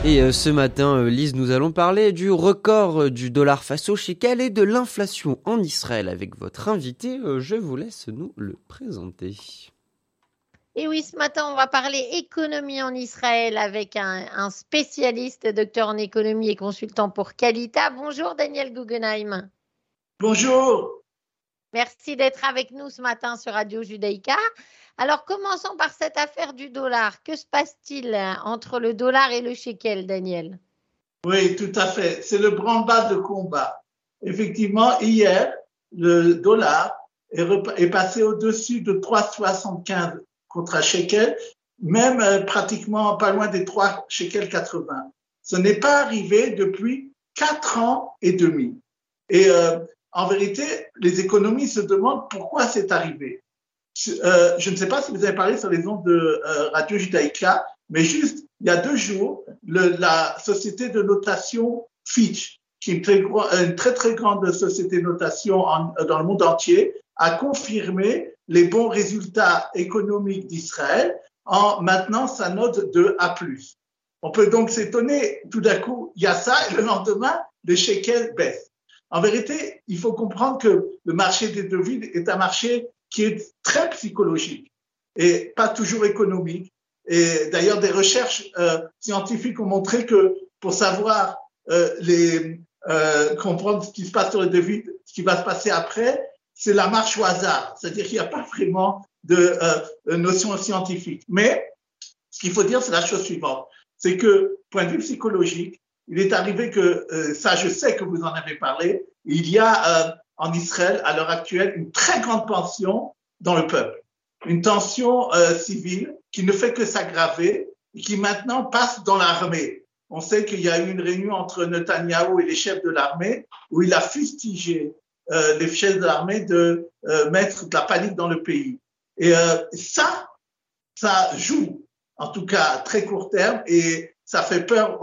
Et ce matin, Lise, nous allons parler du record du dollar face au shekel et de l'inflation en Israël avec votre invité. Je vous laisse nous le présenter. Et oui, ce matin, on va parler économie en Israël avec un spécialiste, docteur en économie et consultant pour Qualita. Bonjour Daniel Guggenheim. Bonjour. Merci d'être avec nous ce matin sur Radio Judaïka. Alors, commençons par cette affaire du dollar. Que se passe-t-il entre le dollar et le shekel, Daniel? Oui, tout à fait. C'est le branle-bas de combat. Effectivement, hier, le dollar est passé au-dessus de 3,75 contre un shekel, même pratiquement pas loin des 3 shekels 80. Ce n'est pas arrivé depuis 4 ans et demi. Et en vérité, les économistes se demandent pourquoi c'est arrivé. Je ne sais pas si vous avez parlé sur les ondes de Radio Judaïka, mais juste il y a 2 jours, la société de notation Fitch, qui est une très grande société de notation dans le monde entier, a confirmé les bons résultats économiques d'Israël en maintenant sa note de A+. On peut donc s'étonner, tout d'un coup, il y a ça, et le lendemain, le shekel baisse. En vérité, il faut comprendre que le marché des devises est un marché qui est très psychologique et pas toujours économique. Et d'ailleurs, des recherches scientifiques ont montré que pour savoir comprendre ce qui se passe sur les devises, ce qui va se passer après, c'est la marche au hasard. C'est-à-dire qu'il n'y a pas vraiment de notion scientifique. Mais ce qu'il faut dire, c'est la chose suivante. C'est que, point de vue psychologique, il est arrivé que, ça je sais que vous en avez parlé, il y a en Israël, à l'heure actuelle, une très grande tension dans le peuple. Une tension civile qui ne fait que s'aggraver et qui maintenant passe dans l'armée. On sait qu'il y a eu une réunion entre Netanyahou et les chefs de l'armée où il a fustigé les chefs de l'armée de mettre de la panique dans le pays. Et ça joue, en tout cas à très court terme, et ça fait peur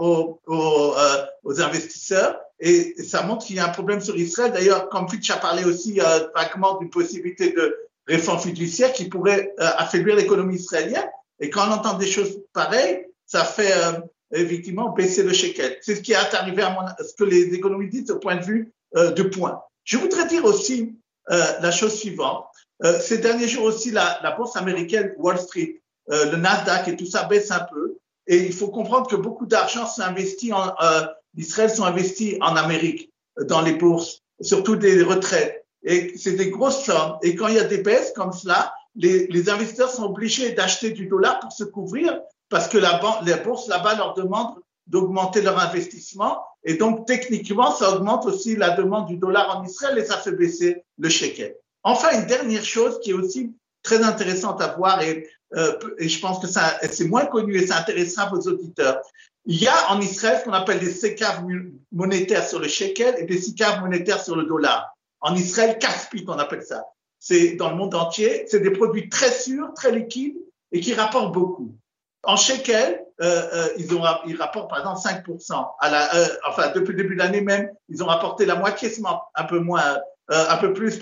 aux investisseurs. Et ça montre qu'il y a un problème sur Israël. D'ailleurs, comme Fitch a parlé aussi vaguement d'une possibilité de réforme fiduciaire qui pourrait affaiblir l'économie israélienne. Et quand on entend des choses pareilles, ça fait effectivement baisser le shekel. C'est ce qui est arrivé à ce que les économistes disent au point de vue de points. Je voudrais dire aussi la chose suivante. Ces derniers jours aussi, la bourse américaine Wall Street, le Nasdaq et tout ça baisse un peu. Et il faut comprendre que beaucoup d'argent sont investis d'Israël sont investis en Amérique, dans les bourses, surtout des retraites. Et c'est des grosses sommes. Et quand il y a des baisses comme cela, les investisseurs sont obligés d'acheter du dollar pour se couvrir parce que les bourses là-bas leur demandent d'augmenter leur investissement. Et donc, techniquement, ça augmente aussi la demande du dollar en Israël et ça fait baisser le shekel. Enfin, une dernière chose qui est aussi très intéressante à voir et je pense que c'est moins connu et ça intéressera vos auditeurs. Il y a en Israël ce qu'on appelle des sécaves monétaires sur le shekel et des sécaves monétaires sur le dollar. En Israël, Caspit, on appelle ça. C'est dans le monde entier. C'est des produits très sûrs, très liquides et qui rapportent beaucoup. En shekel, ils rapportent par exemple 5%. Enfin, depuis le début de l'année même, ils ont rapporté la moitié, un peu plus,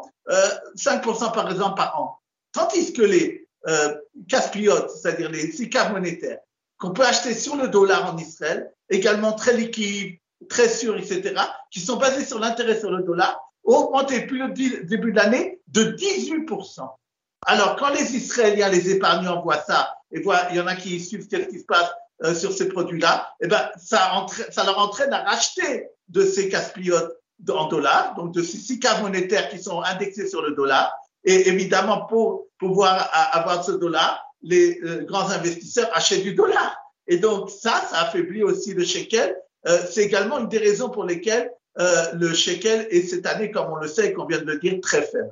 5% par exemple par an. Tandis que les caspiotes, c'est-à-dire les sécaves monétaires, qu'on peut acheter sur le dollar en Israël, également très liquides, très sûrs, etc., qui sont basés sur l'intérêt sur le dollar, ont augmenté depuis le début de l'année de 18%. Alors, quand les Israéliens, les épargnants voient ça, et il y en a qui suivent ce qui se passe sur ces produits-là, eh ben, ça leur entraîne à racheter de ces caspiotes en dollars, donc de ces sécaves monétaires qui sont indexés sur le dollar. Et évidemment, pour pouvoir avoir ce dollar, les grands investisseurs achètent du dollar. Et donc, ça affaiblit aussi le shekel. C'est également une des raisons pour lesquelles le shekel est cette année, comme on le sait et qu'on vient de le dire, très faible.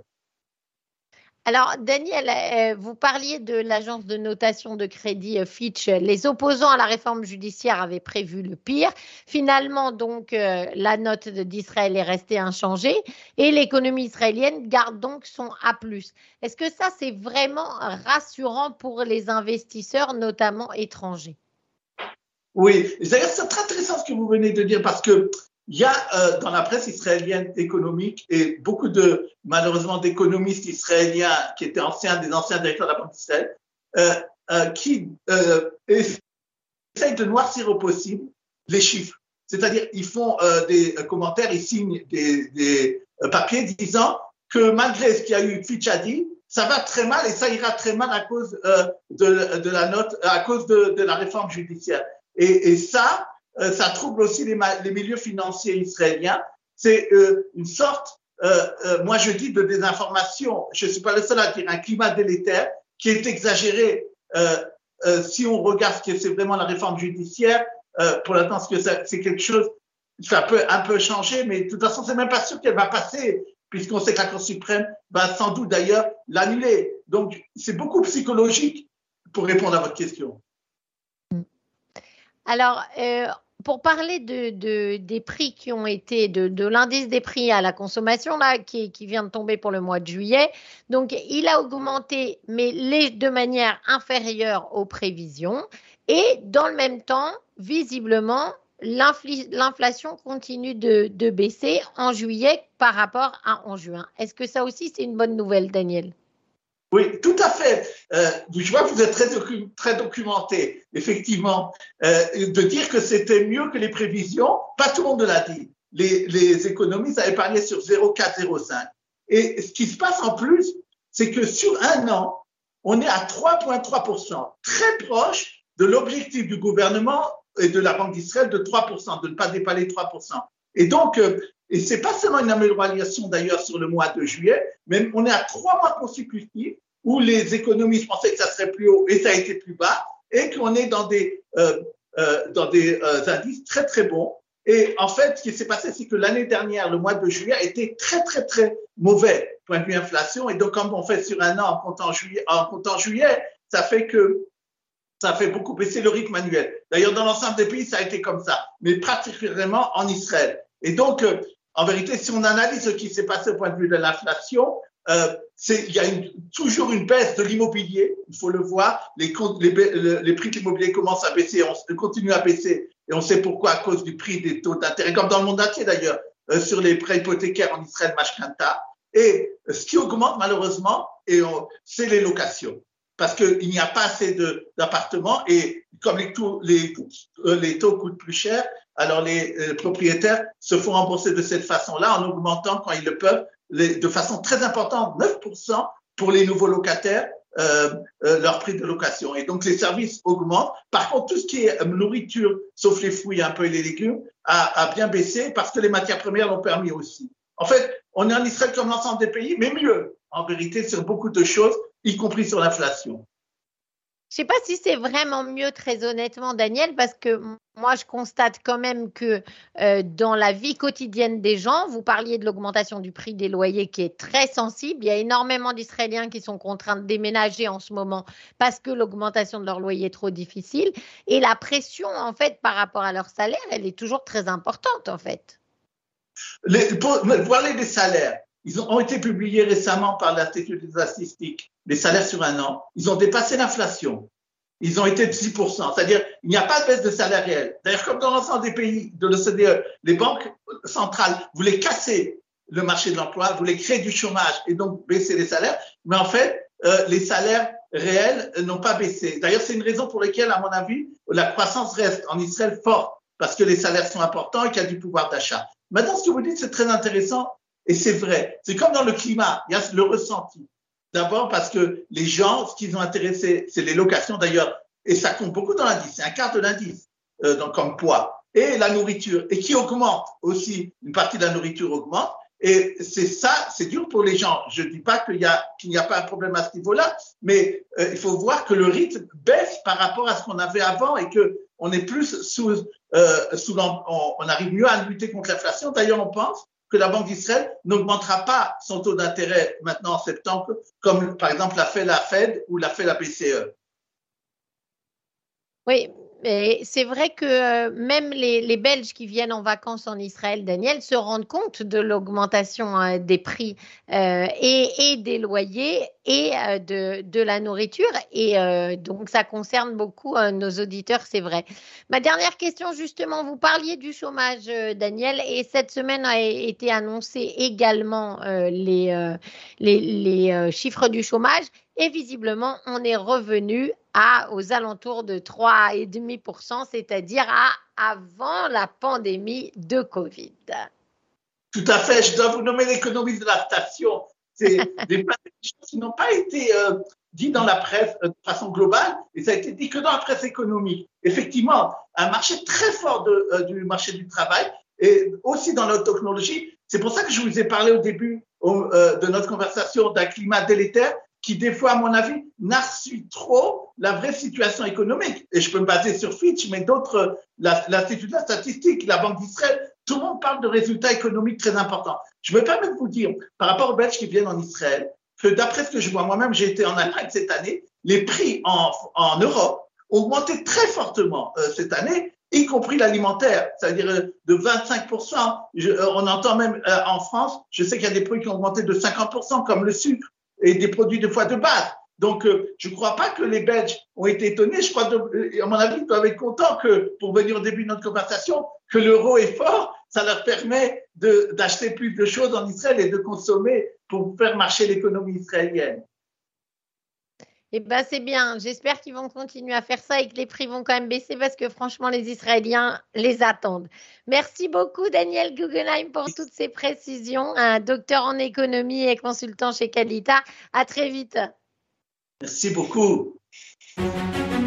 Alors, Daniel, vous parliez de l'agence de notation de crédit Fitch. Les opposants à la réforme judiciaire avaient prévu le pire. Finalement, donc, la note d'Israël est restée inchangée et l'économie israélienne garde donc son A+. Est-ce que ça, c'est vraiment rassurant pour les investisseurs, notamment étrangers? Oui, d'ailleurs, c'est très intéressant ce que vous venez de dire parce que il y a dans la presse israélienne économique et beaucoup malheureusement d'économistes israéliens qui étaient des anciens directeurs de la Banque d'Israël qui essayent de noircir au possible les chiffres. C'est-à-dire, ils font des commentaires, ils signent des papiers disant que malgré ce qu'il y a eu, Fitch a dit, ça va très mal et ça ira très mal à cause de la note, à cause de la réforme judiciaire. Et ça trouble aussi les milieux financiers israéliens. C'est une sorte, moi je dis, de désinformation. Je ne suis pas le seul à dire un climat délétère qui est exagéré. Si on regarde ce que c'est vraiment la réforme judiciaire, pour l'instant, c'est quelque chose, ça peut un peu changer, mais de toute façon, c'est même pas sûr qu'elle va passer, puisqu'on sait que la Cour suprême va sans doute d'ailleurs l'annuler. Donc, c'est beaucoup psychologique pour répondre à votre question. Alors, pour parler des prix qui ont été, de l'indice des prix à la consommation, là, qui vient de tomber pour le mois de juillet, donc il a augmenté, mais de manière inférieure aux prévisions. Et dans le même temps, visiblement, l'inflation continue de baisser en juillet par rapport à en juin. Est-ce que ça aussi, c'est une bonne nouvelle, Daniel? Oui, tout à fait. Je vois que vous êtes très documenté, effectivement. De dire que c'était mieux que les prévisions, pas tout le monde l'a dit. Les économistes avaient parlé sur 0,4, 0,5. Et ce qui se passe en plus, c'est que sur un an, on est à 3,3%, très proche de l'objectif du gouvernement et de la Banque d'Israël de 3%, de ne pas dépasser 3%. Et donc, et c'est pas seulement une amélioration d'ailleurs sur le mois de juillet, mais on est à 3 mois consécutifs où les économistes pensaient que ça serait plus haut et ça a été plus bas, et qu'on est dans des indices très très bons. Et en fait, ce qui s'est passé, c'est que l'année dernière, le mois de juillet a été très très très mauvais point de vue inflation. Et donc, comme on fait sur un an en comptant juillet, ça fait beaucoup baisser le rythme annuel. D'ailleurs, dans l'ensemble des pays, ça a été comme ça, mais particulièrement en Israël. Et donc, en vérité, si on analyse ce qui s'est passé au point de vue de l'inflation, il y a toujours une baisse de l'immobilier, il faut le voir. Les prix de l'immobilier commencent à baisser, continuent à baisser, et on sait pourquoi, à cause du prix des taux d'intérêt, comme dans le monde entier d'ailleurs, sur les prêts hypothécaires en Israël, Mashkanta. Et ce qui augmente malheureusement, c'est les locations. Parce qu'il n'y a pas assez d'appartements et comme les taux coûtent plus cher, alors les propriétaires se font rembourser de cette façon-là en augmentant quand ils le peuvent de façon très importante, 9% pour les nouveaux locataires, leur prix de location. Et donc les services augmentent. Par contre, tout ce qui est nourriture, sauf les fruits un peu et les légumes, a bien baissé parce que les matières premières l'ont permis aussi. En fait, on est en Israël comme l'ensemble des pays, mais mieux, en vérité, sur beaucoup de choses, y compris sur l'inflation. Je ne sais pas si c'est vraiment mieux, très honnêtement, Daniel, parce que moi, je constate quand même que dans la vie quotidienne des gens, vous parliez de l'augmentation du prix des loyers qui est très sensible. Il y a énormément d'Israéliens qui sont contraints de déménager en ce moment parce que l'augmentation de leur loyer est trop difficile. Et la pression, en fait, par rapport à leur salaire, elle est toujours très importante, en fait. Pour parler des salaires, ils ont été publiés récemment par l'Institut des statistiques, les salaires sur un an. Ils ont dépassé l'inflation. Ils ont été de 6%. C'est-à-dire, il n'y a pas de baisse de salaire réel. D'ailleurs, comme dans l'ensemble des pays de l'OCDE, les banques centrales voulaient casser le marché de l'emploi, voulaient créer du chômage et donc baisser les salaires. Mais en fait, les salaires réels n'ont pas baissé. D'ailleurs, c'est une raison pour laquelle, à mon avis, la croissance reste en Israël forte parce que les salaires sont importants et qu'il y a du pouvoir d'achat. Maintenant, ce que vous dites, c'est très intéressant. Et c'est vrai, c'est comme dans le climat, il y a le ressenti. D'abord parce que les gens, ce qu'ils ont intéressé, c'est les locations d'ailleurs, et ça compte beaucoup dans l'indice, c'est un quart de l'indice comme poids, et la nourriture, et qui augmente aussi, une partie de la nourriture augmente, et c'est ça, c'est dur pour les gens. Je ne dis pas qu'il n'y a pas un problème à ce niveau-là, mais il faut voir que le rythme baisse par rapport à ce qu'on avait avant et qu'on est plus on arrive mieux à lutter contre l'inflation. D'ailleurs, on pense que la Banque d'Israël n'augmentera pas son taux d'intérêt maintenant en septembre, comme par exemple l'a fait la Fed ou l'a fait la BCE. Oui, mais c'est vrai que même les Belges qui viennent en vacances en Israël, Daniel, se rendent compte de l'augmentation des prix et des loyers et de la nourriture. Et donc, ça concerne beaucoup nos auditeurs, c'est vrai. Ma dernière question, justement, vous parliez du chômage, Daniel, et cette semaine a été annoncé également les chiffres du chômage. Et visiblement, on est revenu aux alentours de 3,5%, c'est-à-dire avant la pandémie de Covid. Tout à fait, je dois vous nommer l'économie de la station. C'est des choses qui n'ont pas été dites dans la presse de façon globale, et ça a été dit que dans la presse économique. Effectivement, un marché très fort du marché du travail, et aussi dans la technologie. C'est pour ça que je vous ai parlé au début de notre conversation d'un climat délétère qui, des fois, à mon avis, n'assume trop la vraie situation économique. Et je peux me baser sur Fitch, mais d'autres, l'Institut de la statistique, la Banque d'Israël, tout le monde parle de résultats économiques très importants. Je me permets de vous dire, par rapport aux Belges qui viennent en Israël, que d'après ce que je vois, moi-même, j'ai été en Allemagne cette année, les prix en Europe ont augmenté très fortement cette année, y compris l'alimentaire, c'est-à-dire de 25%. On entend même en France, je sais qu'il y a des produits qui ont augmenté de 50%, comme le sucre et des produits de fois de base. Donc, je ne crois pas que les Belges ont été étonnés. Je crois, à mon avis, ils doivent être contents que, pour venir au début de notre conversation, que l'euro est fort. Ça leur permet d'acheter plus de choses en Israël et de consommer pour faire marcher l'économie israélienne. Eh bien, c'est bien. J'espère qu'ils vont continuer à faire ça et que les prix vont quand même baisser parce que franchement, les Israéliens les attendent. Merci beaucoup, Daniel Guggenheim, pour toutes ces précisions. Un docteur en économie et consultant chez Qualita. À très vite. Merci beaucoup.